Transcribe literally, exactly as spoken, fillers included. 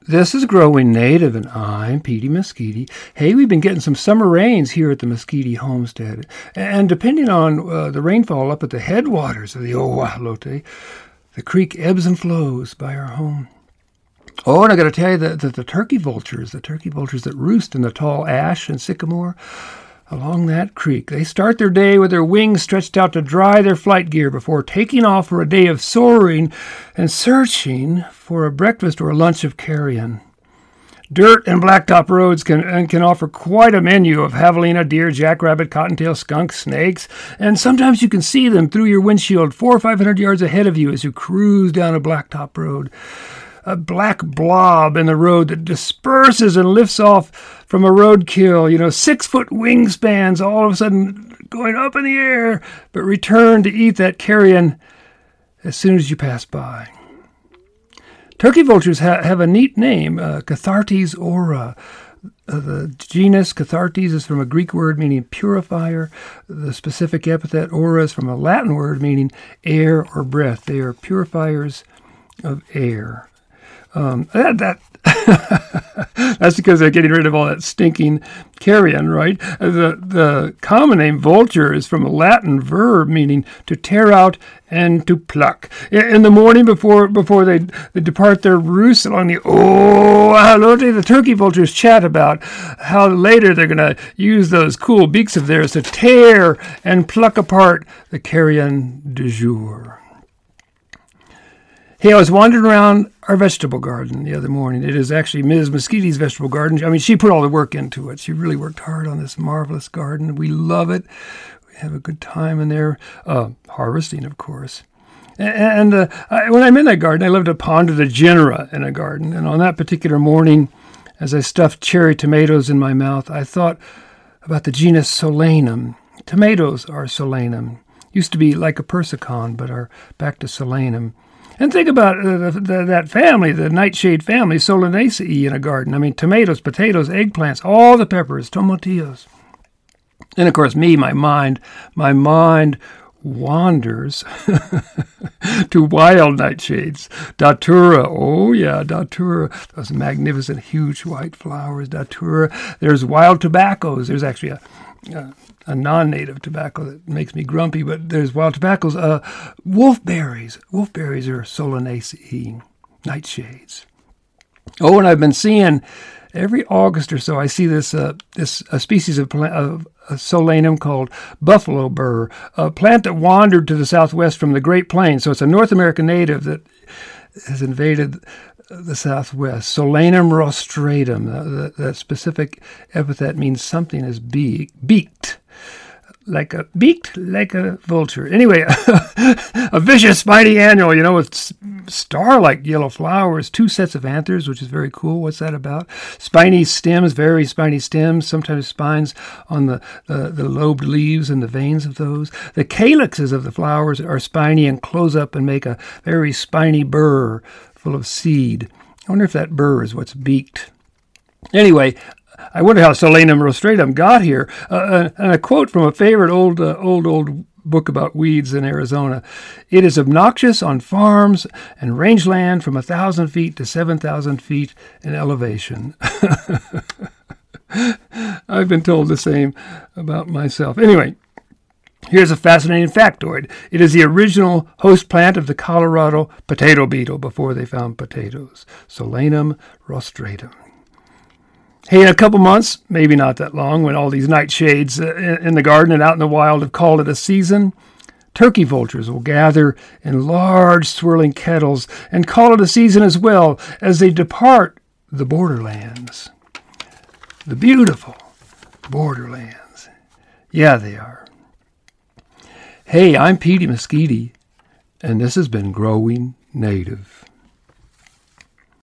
This is Growing Native, and I'm Petey Mesquite. Hey, we've been getting some summer rains here at the Mesquite homestead. And depending on uh, the rainfall up at the headwaters of the Oahalote, the creek ebbs and flows by our home. Oh, and I got to tell you that the, the turkey vultures, the turkey vultures that roost in the tall ash and sycamore along that creek, they start their day with their wings stretched out to dry their flight gear before taking off for a day of soaring and searching for a breakfast or a lunch of carrion. Dirt and blacktop roads can and can offer quite a menu of javelina, deer, jackrabbit, cottontail, skunk, snakes, and sometimes you can see them through your windshield four or five hundred yards ahead of you as you cruise down a blacktop road. A black blob in the road that disperses and lifts off from a roadkill, you know, six-foot wingspans all of a sudden going up in the air, but return to eat that carrion as soon as you pass by. Turkey vultures ha- have a neat name, uh, Cathartes aura. Uh, the genus Cathartes is from a Greek word meaning purifier. The specific epithet aura is from a Latin word meaning air or breath. They are purifiers of air. Um, that, that that's because they're getting rid of all that stinking carrion, right? The the common name vulture is from a Latin verb meaning to tear out and to pluck. In the morning before before they, they depart their roosts along the Oahalote, the turkey vultures chat about how later they're going to use those cool beaks of theirs to tear and pluck apart the carrion du jour. Hey, I was wandering around our vegetable garden the other morning. It is actually Miz Mesquite's vegetable garden. I mean, she put all the work into it. She really worked hard on this marvelous garden. We love it. We have a good time in there, uh, harvesting, of course. And uh, I, when I'm in that garden, I love to ponder the genera in a garden. And on that particular morning, as I stuffed cherry tomatoes in my mouth, I thought about the genus Solanum. Tomatoes are Solanum. Used to be like a persicon, but are back to Solanum. And think about uh, the, the, that family, the nightshade family, Solanaceae in a garden. I mean, tomatoes, potatoes, eggplants, all the peppers, tomatillos. And, of course, me, my mind, my mind wanders to wild nightshades. Datura, oh, yeah, Datura, those magnificent, huge white flowers, Datura. There's wild tobaccos. There's actually a... a a non-native tobacco that makes me grumpy, but there's wild tobaccos. Uh, wolfberries. Wolfberries are Solanaceae, nightshades. Oh, and I've been seeing every August or so, I see this uh, this a species of, plant, of a solanum called buffalo burr, a plant that wandered to the southwest from the Great Plains. So it's a North American native that has invaded the southwest. Solanum rostratum. Uh, that specific epithet means something is be- beaked. Like a beaked, like a vulture. Anyway, a vicious, spiny annual, you know, with star-like yellow flowers, two sets of anthers, which is very cool. What's that about? Spiny stems, very spiny stems, sometimes spines on the, the, the lobed leaves and the veins of those. The calyxes of the flowers are spiny and close up and make a very spiny burr full of seed. I wonder if that burr is what's beaked. Anyway, I wonder how Solanum rostratum got here. Uh, and a quote from a favorite old, uh, old, old book about weeds in Arizona. It is obnoxious on farms and rangeland from one thousand feet to seven thousand feet in elevation. I've been told the same about myself. Anyway, here's a fascinating factoid. It is the original host plant of the Colorado potato beetle before they found potatoes. Solanum rostratum. Hey, in a couple months, maybe not that long, when all these nightshades uh, in the garden and out in the wild have called it a season, turkey vultures will gather in large swirling kettles and call it a season as well as they depart the borderlands. The beautiful borderlands. Yeah, they are. Hey, I'm Petey Mesquite, and this has been Growing Native.